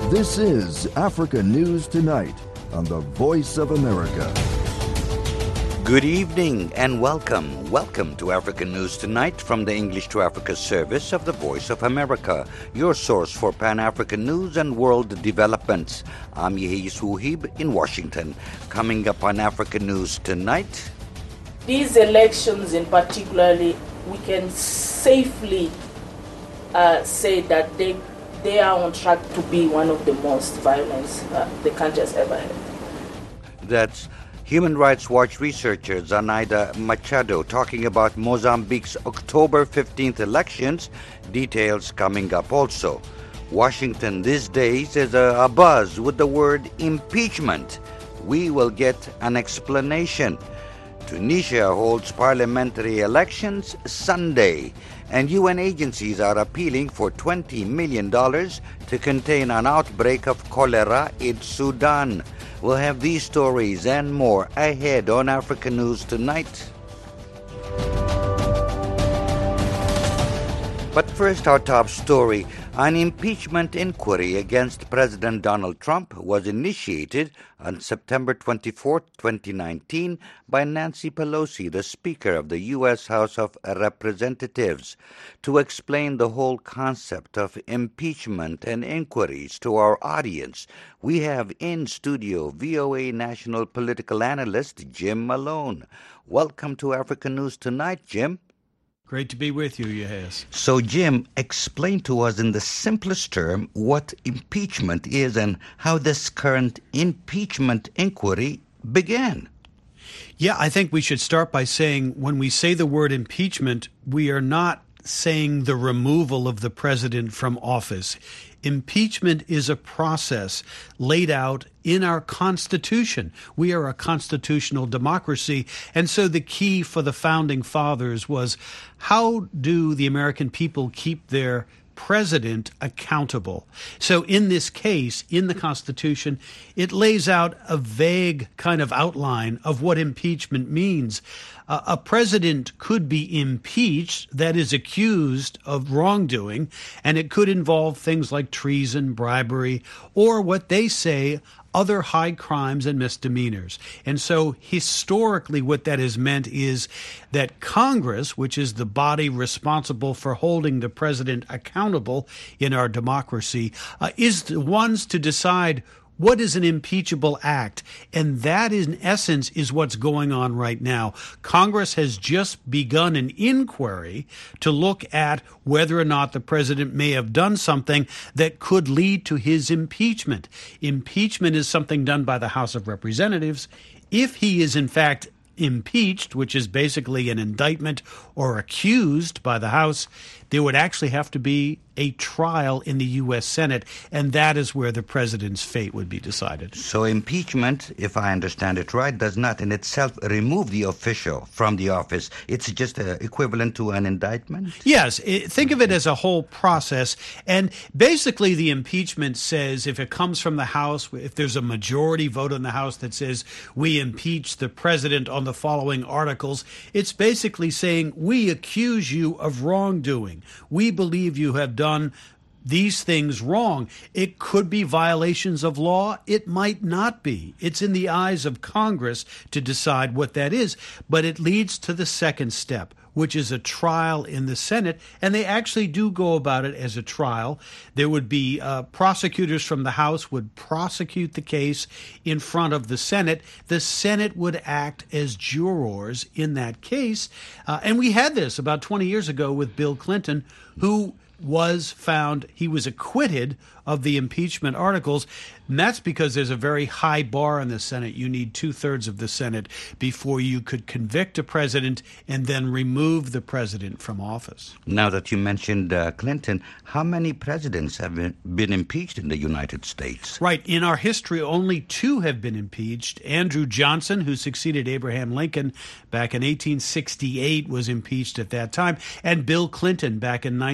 This is Africa News Tonight on the Voice of America. Good evening and welcome. Welcome to African News Tonight from the English to Africa service of the Voice of America, your source for Pan-African news and world developments. I'm Yehi Suhib in Washington. Coming up on African News Tonight. These elections in particularly, we can safely say that they are on track to be one of the most violent the country has ever had. That's Human Rights Watch researcher Zanaida Machado talking about Mozambique's October 15th elections. Details coming up also. Washington these days is a buzz with the word impeachment. We will get an explanation. Tunisia holds parliamentary elections Sunday, and UN agencies are appealing for $20 million to contain an outbreak of cholera in Sudan. We'll have these stories and more ahead on African News Tonight. But first, our top story. An impeachment inquiry against President Donald Trump was initiated on September 24, 2019 by Nancy Pelosi, the Speaker of the U.S. House of Representatives. To explain the whole concept of impeachment and inquiries to our audience, we have in studio VOA national political analyst Jim Malone. Welcome to African News Tonight, Jim. Great to be with you, Yehes. So, Jim, explain to us in the simplest term what impeachment is and how this current impeachment inquiry began. Yeah, I think we should start by saying when we say the word impeachment, we are not saying the removal of the president from office. Impeachment is a process laid out in our Constitution. We are a constitutional democracy, and so the key for the Founding Fathers was how do the American people keep their president accountable? So in this case, in the Constitution, it lays out a vague kind of outline of what impeachment means. A president could be impeached, that is, accused of wrongdoing, and it could involve things like treason, bribery, or what they say, other high crimes and misdemeanors. And so historically what that has meant is that Congress, which is the body responsible for holding the president accountable in our democracy, is the ones to decide what is an impeachable act? And that, in essence, is what's going on right now. Congress has just begun an inquiry to look at whether or not the president may have done something that could lead to his impeachment. Impeachment is something done by the House of Representatives. If he is, in fact, impeached, which is basically an indictment or accused by the House, there would actually have to be a trial in the U.S. Senate, and that is where the president's fate would be decided. So impeachment, if I understand it right, does not in itself remove the official from the office. It's just equivalent to an indictment? Yes. Think of it as a whole process. And basically the impeachment says if it comes from the House, if there's a majority vote in the House that says we impeach the president on the following articles, it's basically saying we accuse you of wrongdoing. We believe you have done these things wrong. It could be violations of law. It might not be. It's in the eyes of Congress to decide what that is. But it leads to the second step, which is a trial in the Senate, and they actually do go about it as a trial. There would be prosecutors from the House would prosecute the case in front of the Senate. The Senate would act as jurors in that case. And we had this about 20 years ago with Bill Clinton, who was found, he was acquitted of the impeachment articles. And that's because there's a very high bar in the Senate. You need 2/3 of the Senate before you could convict a president and then remove the president from office. Now that you mentioned Clinton, how many presidents have been impeached in the United States? Right. In our history, only 2 have been impeached. Andrew Johnson, who succeeded Abraham Lincoln back in 1868, was impeached at that time. And Bill Clinton back in 1990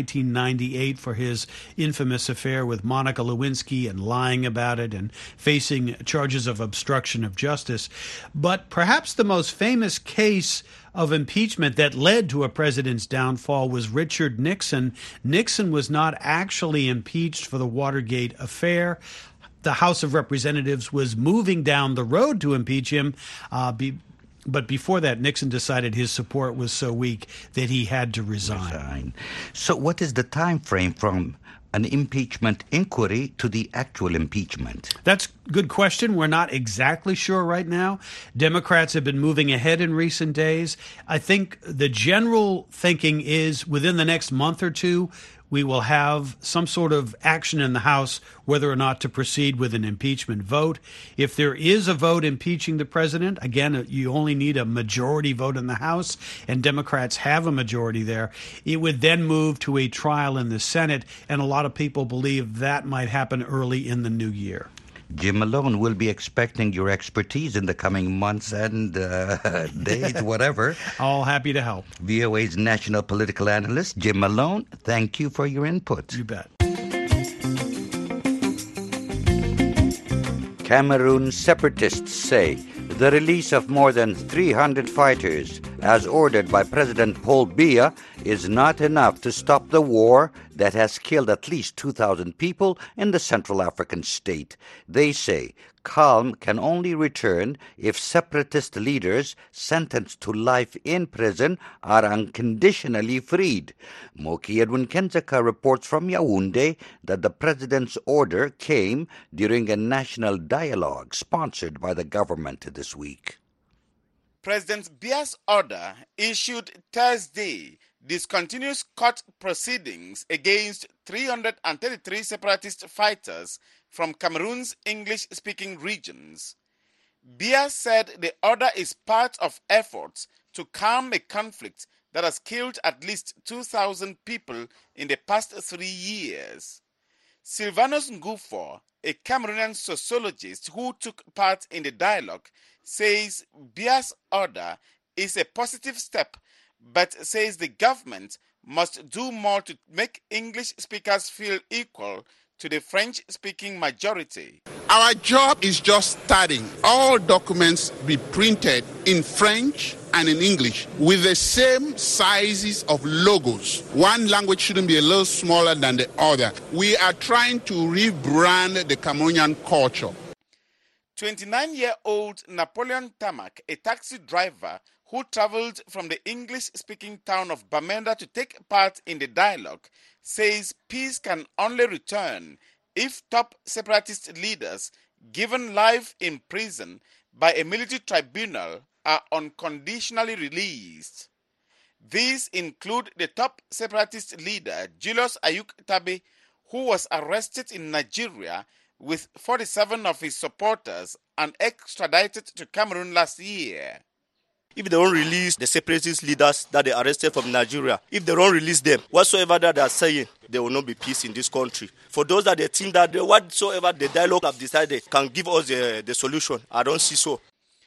1998 for his infamous affair with Monica Lewinsky and lying about it and facing charges of obstruction of justice. But perhaps the most famous case of impeachment that led to a president's downfall was Richard Nixon. Nixon was not actually impeached for the Watergate affair. The House of Representatives was moving down the road to impeach him, but before that, Nixon decided his support was so weak that he had to resign. So what is the time frame from an impeachment inquiry to the actual impeachment? That's a good question. We're not exactly sure right now. Democrats have been moving ahead in recent days. I think the general thinking is within the next month or two, we will have some sort of action in the House whether or not to proceed with an impeachment vote. If there is a vote impeaching the president, again, you only need a majority vote in the House, and Democrats have a majority there. It would then move to a trial in the Senate, and a lot of people believe that might happen early in the new year. Jim Malone will be expecting your expertise in the coming months and days, whatever. All happy to help. VOA's national political analyst, Jim Malone, thank you for your input. You bet. Cameroon separatists say the release of more than 300 fighters, as ordered by President Paul Biya, is not enough to stop the war that has killed at least 2,000 people in the Central African state. They say calm can only return if separatist leaders sentenced to life in prison are unconditionally freed. Moki Edwin Kenzaka reports from Yaoundé that the president's order came during a national dialogue sponsored by the government this week. President Biya's order, issued Thursday, discontinues court proceedings against 333 separatist fighters from Cameroon's English-speaking regions. Biya said the order is part of efforts to calm a conflict that has killed at least 2,000 people in the past 3 years. Sylvanus Ngufo, a Cameroonian sociologist who took part in the dialogue, says Biya's order is a positive step, but says the government must do more to make English speakers feel equal to the French-speaking majority. Our job is just starting. All documents be printed in French and in English with the same sizes of logos. One language shouldn't be a little smaller than the other. We are trying to rebrand the Cameroonian culture. 29-year-old Napoleon Tamak, a taxi driver who traveled from the English-speaking town of Bamenda to take part in the dialogue, says peace can only return if top separatist leaders given life in prison by a military tribunal are unconditionally released. These include the top separatist leader, Julius Ayuk Tabe, who was arrested in Nigeria with 47 of his supporters and extradited to Cameroon last year. If they don't release the separatist leaders that they arrested from Nigeria, if they don't release them, whatsoever that they are saying, there will not be peace in this country. For those that they think that whatsoever the dialogue have decided can give us the solution, I don't see so.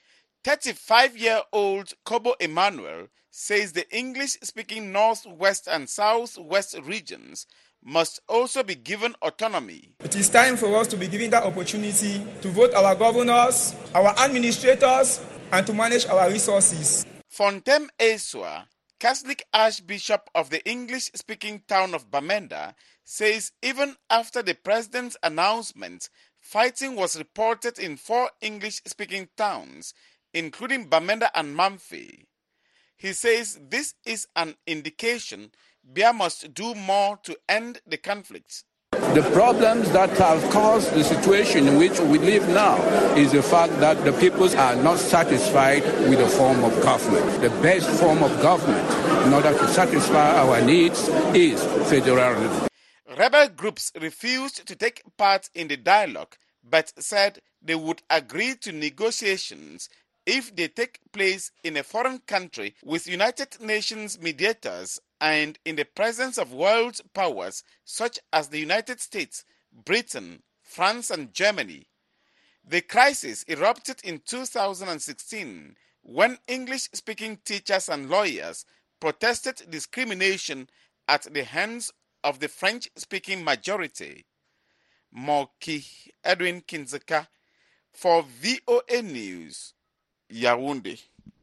35-year-old Kobo Emmanuel says the English-speaking Northwest and Southwest regions must also be given autonomy. It is time for us to be given that opportunity to vote our governors, our administrators, and to manage our resources. Fontem Eswa, Catholic Archbishop of the English-speaking town of Bamenda, says even after the president's announcement, fighting was reported in 4 English-speaking towns, including Bamenda and Mamfe. He says this is an indication Biya must do more to end the conflict. The problems that have caused the situation in which we live now is the fact that the peoples are not satisfied with the form of government. The best form of government in order to satisfy our needs is federalism. Rebel groups refused to take part in the dialogue but said they would agree to negotiations if they take place in a foreign country with United Nations mediators and in the presence of world powers such as the United States, Britain, France, and Germany. The crisis erupted in 2016 when English-speaking teachers and lawyers protested discrimination at the hands of the French-speaking majority. Moki Edwin Kinzeka for VOA News, Yaoundé.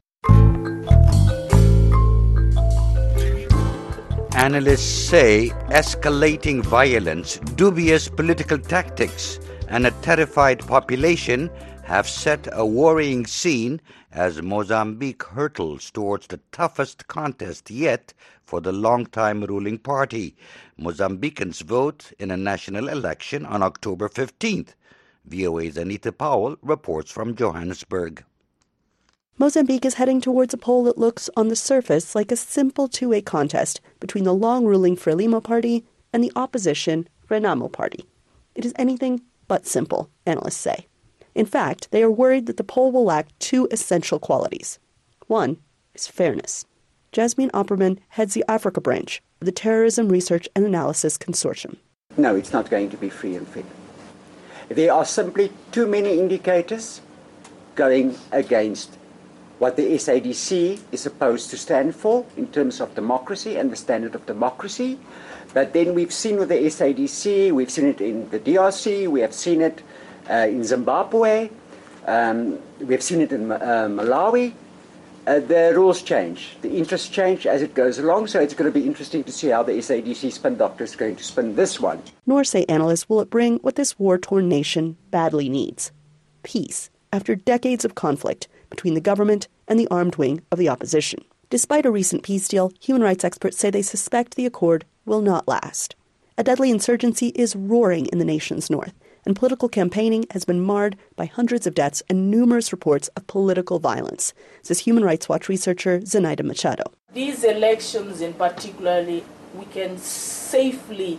Analysts say escalating violence, dubious political tactics, and a terrified population have set a worrying scene as Mozambique hurtles towards the toughest contest yet for the long-time ruling party. Mozambicans vote in a national election on October 15th. VOA's Anita Powell reports from Johannesburg. Mozambique is heading towards a poll that looks, on the surface, like a simple two-way contest between the long-ruling Frelimo party and the opposition Renamo party. It is anything but simple, analysts say. In fact, they are worried that the poll will lack two essential qualities. One is fairness. Jasmine Opperman heads the Africa branch of the Terrorism Research and Analysis Consortium. No, it's not going to be free and fair. There are simply too many indicators going against what the SADC is supposed to stand for in terms of democracy and the standard of democracy. But then we've seen with the SADC, we've seen it in the DRC, we have seen it in Zimbabwe, we've seen it in Malawi. The rules change, the interests change as it goes along, so it's going to be interesting to see how the SADC spin doctor is going to spin this one. Nor, say analysts, will it bring what this war-torn nation badly needs: peace, after decades of conflict between the government and the armed wing of the opposition. Despite a recent peace deal, human rights experts say they suspect the accord will not last. A deadly insurgency is roaring in the nation's north, and political campaigning has been marred by hundreds of deaths and numerous reports of political violence, says Human Rights Watch researcher Zenaida Machado. These elections in particular, we can safely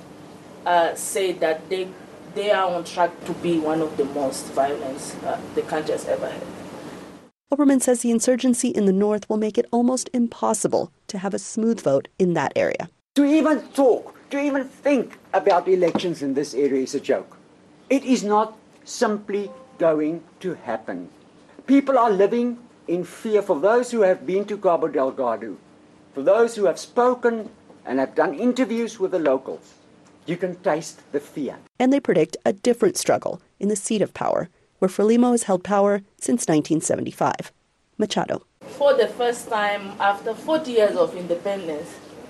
say that they are on track to be one of the most violent the country has ever had. Opperman says the insurgency in the north will make it almost impossible to have a smooth vote in that area. To even talk, to even think about elections in this area is a joke. It is not simply going to happen. People are living in fear. For those who have been to Cabo Delgado, for those who have spoken and have done interviews with the locals, you can taste the fear. And they predict a different struggle in the seat of power, where Frelimo has held power since 1975. Machado. For the first time after 40 years of independence,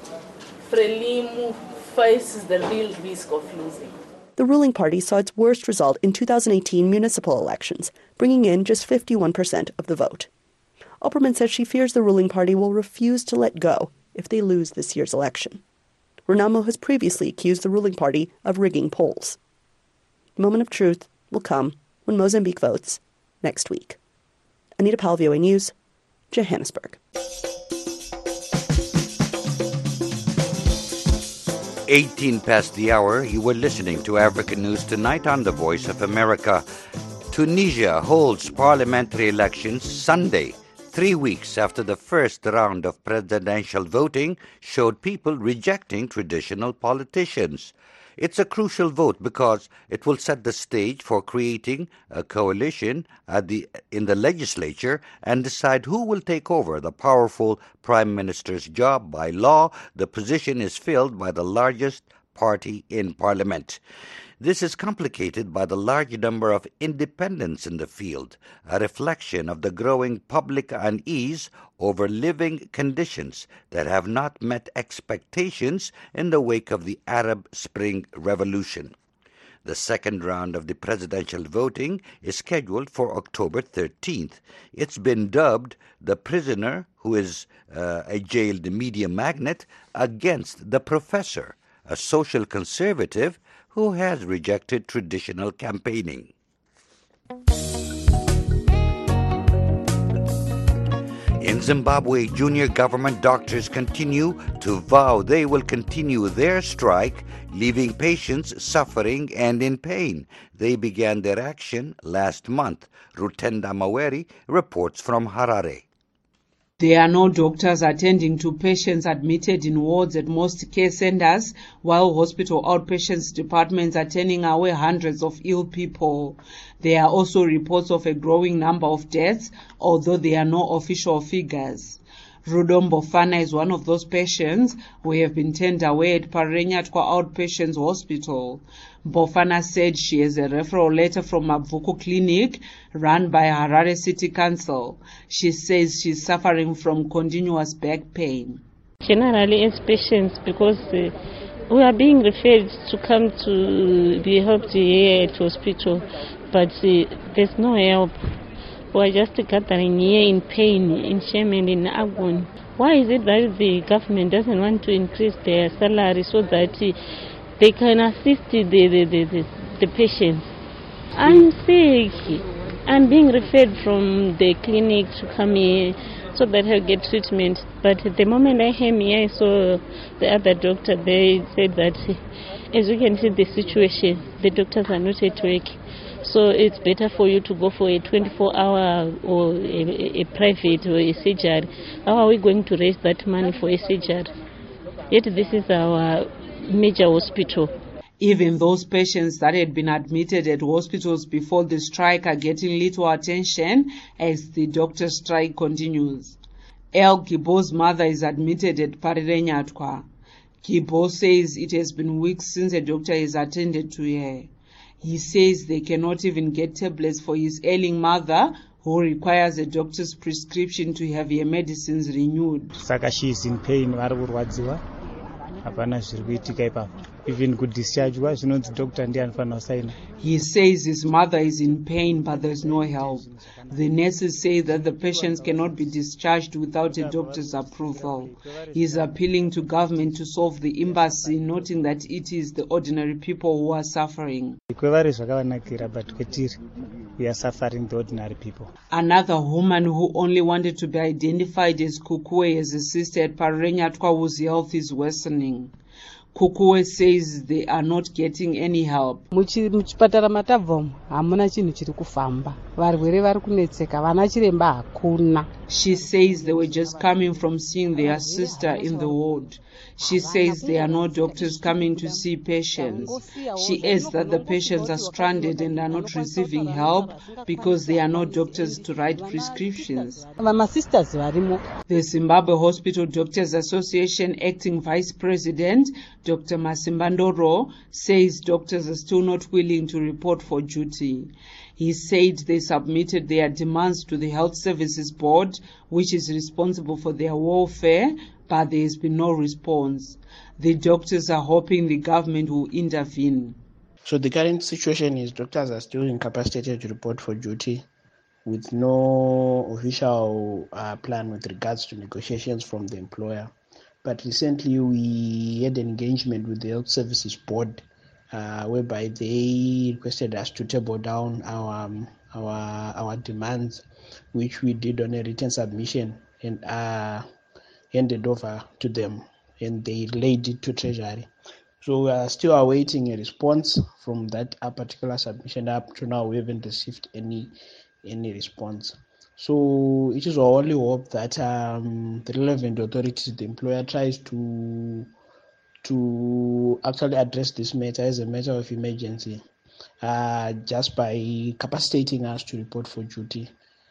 Frelimo faces the real risk of losing. The ruling party saw its worst result in 2018 municipal elections, bringing in just 51% of the vote. Opperman says she fears the ruling party will refuse to let go if they lose this year's election. Renamo has previously accused the ruling party of rigging polls. The moment of truth will come when Mozambique votes next week. Anita Powell, VOA News, Johannesburg. 18 past the hour, you were listening to African News Tonight on the Voice of America. Tunisia holds parliamentary elections Sunday, 3 weeks after the first round of presidential voting showed people rejecting traditional politicians. It's a crucial vote because it will set the stage for creating a coalition in the legislature and decide who will take over the powerful prime minister's job. By law, the position is filled by the largest party in parliament. This is complicated by the large number of independents in the field, a reflection of the growing public unease over living conditions that have not met expectations in the wake of the Arab Spring Revolution. The second round of the presidential voting is scheduled for October 13th. It's been dubbed the prisoner who is a jailed media magnate against the professor, a social conservative who has rejected traditional campaigning. In Zimbabwe, junior government doctors continue to vow they will continue their strike, leaving patients suffering and in pain. They began their action last month. Rutenda Maweri reports from Harare. There are no doctors attending to patients admitted in wards at most care centers, while hospital outpatients departments are turning away hundreds of ill people. There are also reports of a growing number of deaths, although there are no official figures. Rudo Mbofana is one of those patients who have been turned away at Parenyatwa Outpatients Hospital. Mbofana said she has a referral letter from Mavuku Clinic run by Harare City Council. She says she's suffering from continuous back pain. Generally as patients, because we are being referred to come to be helped here at hospital, but there's no help. We are just gathering here in pain, in shame and in agony. Why is it that the government doesn't want to increase their salary so that they can assist the patients? I'm sick. I'm being referred from the clinic to come here so that I get treatment. But the moment I came here, I saw the other doctor. They said that, as you can see the situation, the doctors are not at work. So it's better for you to go for a 24-hour or a private or a surgery. How are we going to raise that money for a surgery? Yet this is our major hospital. Even those patients that had been admitted at hospitals before the strike are getting little attention as the doctor's strike continues. El Gibo's mother is admitted at Parenyatwa. Gibo says it has been weeks since a doctor has attended to her. He says they cannot even get tablets for his ailing mother, who requires a doctor's prescription to have her medicines renewed. Saka she is in pain. Even good discharge was the doctor and he says his mother is in pain, but there's no help. The nurses say that the patients cannot be discharged without a doctor's approval. He is appealing to government to solve the impasse, noting that it is the ordinary people who are suffering. We are suffering, the ordinary people. Another woman who only wanted to be identified as Kukue as a sister at Parenyatwa whose health is worsening. Kukue says they are not getting any help. Muchipatara matabva hamuna chinhu chiri kufamba. Varwere vari kunetseka, vana chiremba hakuna. She says they were just coming from seeing their sister in the ward. She says there are no doctors coming to see patients. She adds that the patients are stranded and are not receiving help because there are no doctors to write prescriptions. The Zimbabwe Hospital Doctors Association acting vice president, Dr. Masimbandoro, says doctors are still not willing to report for duty. He said they submitted their demands to the Health Services Board, which is responsible for their welfare, but there has been no response. The doctors are hoping the government will intervene. So the current situation is doctors are still incapacitated to report for duty with no official plan with regards to negotiations from the employer. But recently we had an engagement with the Health Services Board whereby they requested us to table down our demands, which we did on a written submission and handed over to them, and they relayed it to Treasury. So we are still awaiting a response from that particular submission. Up to now, we haven't received any response. So it is our only hope that the relevant authorities, the employer, tries to actually address this matter as a matter of emergency, just by capacitating us to report for duty.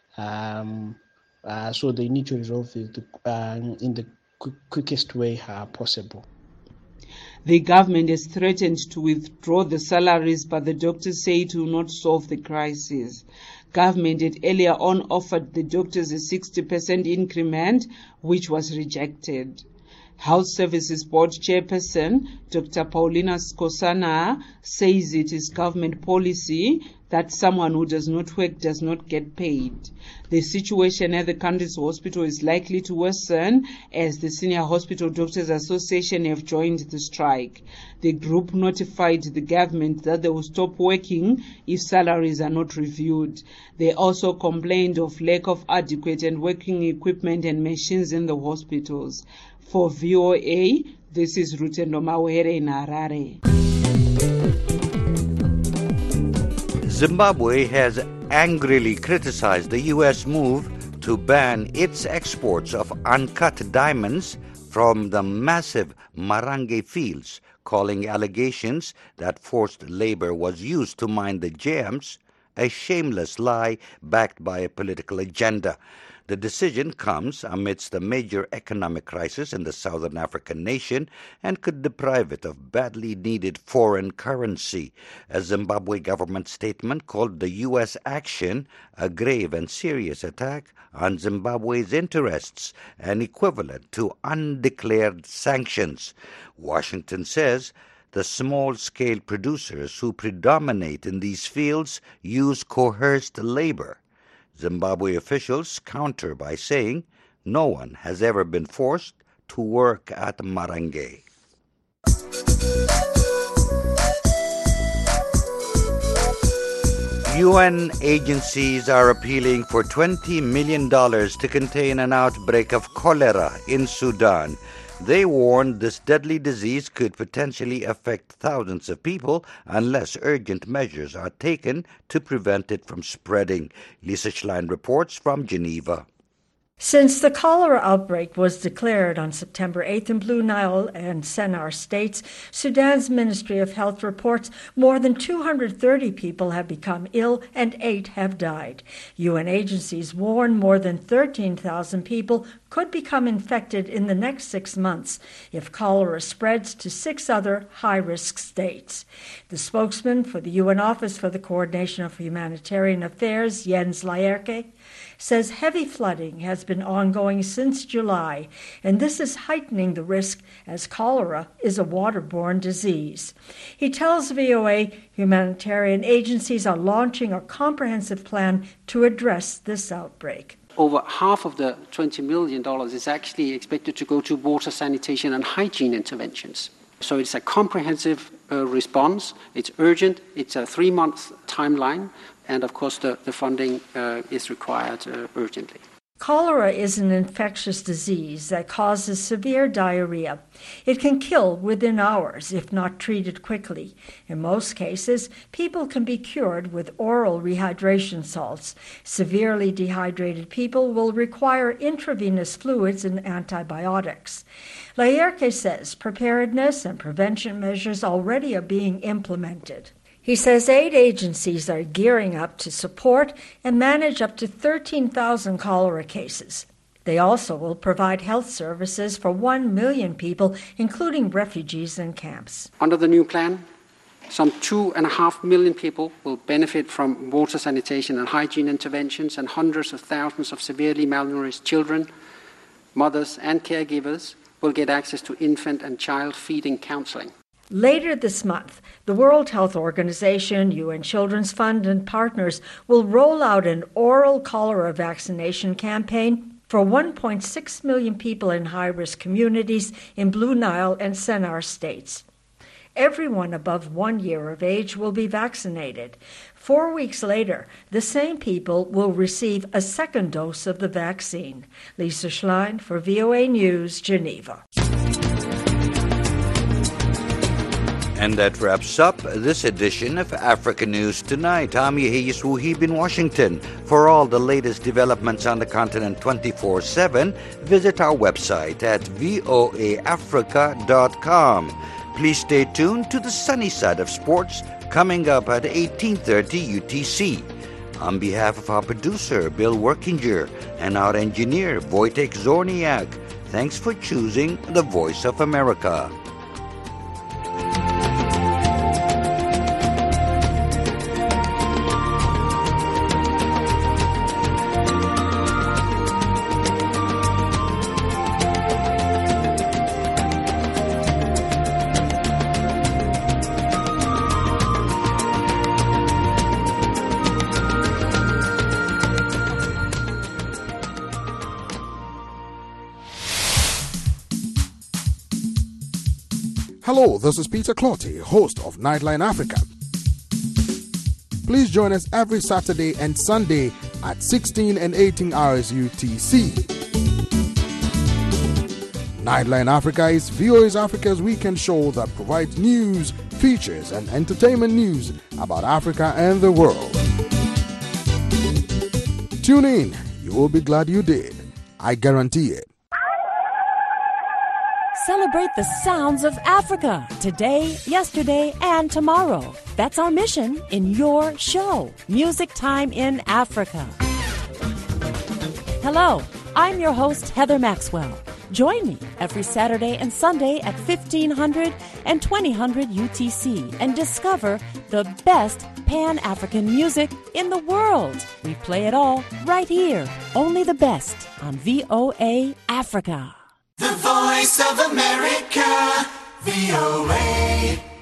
So they need to resolve it in the quickest way possible. The government has threatened to withdraw the salaries, but the doctors say it will not solve the crisis. Government had earlier on offered the doctors a 60% increment, which was rejected. Health Services Board Chairperson Dr. Paulina Skosana says it is government policy that someone who does not work does not get paid. The situation at the country's hospital is likely to worsen as the Senior Hospital Doctors Association have joined the strike. The group notified the government that they will stop working if salaries are not reviewed. They also complained of lack of adequate and working equipment and machines in the hospitals. For VOA, this is Rutendo Mawere in Harare. Zimbabwe has angrily criticized the U.S. move to ban its exports of uncut diamonds from the massive Marange fields, calling allegations that forced labor was used to mine the gems a shameless lie backed by a political agenda. The decision comes amidst a major economic crisis in the southern African nation and could deprive it of badly needed foreign currency. A Zimbabwe government statement called the U.S. action a grave and serious attack on Zimbabwe's interests and equivalent to undeclared sanctions. Washington says the small-scale producers who predominate in these fields use coerced labor. Zimbabwe officials counter by saying no one has ever been forced to work at Marangwe. UN agencies are appealing for $20 million to contain an outbreak of cholera in Sudan. They warned this deadly disease could potentially affect thousands of people unless urgent measures are taken to prevent it from spreading. Lisa Schlein reports from Geneva. Since the cholera outbreak was declared on September 8th in Blue Nile and Sennar states, Sudan's Ministry of Health reports more than 230 people have become ill and 8 have died. UN agencies warn more than 13,000 people could become infected in the next 6 months if cholera spreads to 6 other high-risk states. The spokesman for the UN Office for the Coordination of Humanitarian Affairs, Jens Laerke, says heavy flooding has been ongoing since July, and this is heightening the risk as cholera is a waterborne disease. He tells VOA humanitarian agencies are launching a comprehensive plan to address this outbreak. Over half of the $20 million is actually expected to go to water, sanitation, and hygiene interventions. So it's a comprehensive response. It's urgent. It's a 3-month timeline. And, of course, the funding is required urgently. Cholera is an infectious disease that causes severe diarrhea. It can kill within hours if not treated quickly. In most cases, people can be cured with oral rehydration salts. Severely dehydrated people will require intravenous fluids and antibiotics. Laerke says preparedness and prevention measures already are being implemented. He says 8 agencies are gearing up to support and manage up to 13,000 cholera cases. They also will provide health services for 1 million people, including refugees in camps. Under the new plan, some 2.5 million people will benefit from water, sanitation, and hygiene interventions, and hundreds of thousands of severely malnourished children, mothers, and caregivers will get access to infant and child feeding counseling. Later this month, the World Health Organization, UN Children's Fund, and partners will roll out an oral cholera vaccination campaign for 1.6 million people in high-risk communities in Blue Nile and Sennar states. Everyone above 1 year of age will be vaccinated. 4 weeks later, the same people will receive a second dose of the vaccine. Lisa Schlein for VOA News, Geneva. And that wraps up this edition of Africa News Tonight. I'm Yehiyas Wuhib in Washington. For all the latest developments on the continent 24/7, visit our website at voaafrica.com. Please stay tuned to the sunny side of sports coming up at 18:30 UTC. On behalf of our producer, Bill Workinger, and our engineer, Wojtek Zorniak, thanks for choosing the Voice of America. Hello, this is Peter Clotty, host of Nightline Africa. Please join us every Saturday and Sunday at 16 and 18 hours UTC. Nightline Africa is VOA Africa's weekend show that provides news, features, and entertainment news about Africa and the world. Tune in. You will be glad you did. I guarantee it. Celebrate the sounds of Africa today, yesterday, and tomorrow. That's our mission in your show, Music Time in Africa. Hello, I'm your host, Heather Maxwell. Join me every Saturday and Sunday at 1500 and 2000 UTC and discover the best Pan-African music in the world. We play it all right here. Only the best on VOA Africa. The Voice of America, VOA.